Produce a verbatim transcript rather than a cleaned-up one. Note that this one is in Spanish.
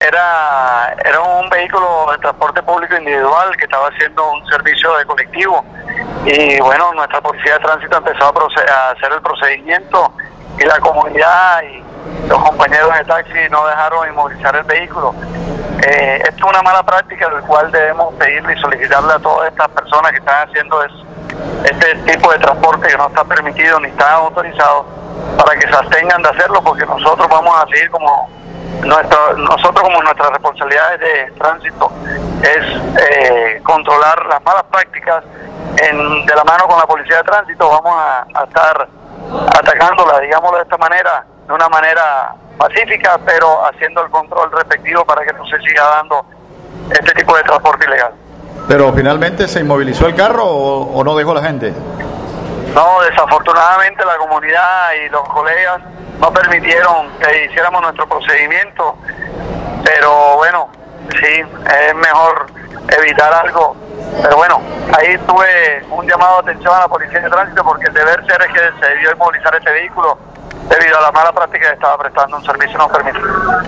Era, era un vehículo de transporte público individual que estaba haciendo un servicio de colectivo y bueno, nuestra policía de tránsito empezó a, proced a hacer el procedimiento y la comunidad y los compañeros de taxi no dejaron inmovilizar el vehículo. Eh, esto es una mala práctica del cual debemos pedirle y solicitarle a todas estas personas que están haciendo es, este tipo de transporte que no está permitido ni está autorizado para que se abstengan de hacerlo, porque nosotros vamos a seguir como nuestra, nosotros como nuestras responsabilidades de tránsito es eh, controlar las malas prácticas en, de la mano con la policía de tránsito. Vamos a, a estar atacándola, digámoslo de esta manera, de una manera pacífica, pero haciendo el control respectivo para que no se siga dando este tipo de transporte ilegal. ¿Pero finalmente se inmovilizó el carro o, o no dejó la gente? No, desafortunadamente la comunidad y los colegas no permitieron que hiciéramos nuestro procedimiento, pero bueno, sí, es mejor evitar algo. Pero bueno, ahí tuve un llamado de atención a la policía de tránsito porque el deber ser es que se debió inmovilizar este vehículo debido a la mala práctica que estaba prestando un servicio no permitido.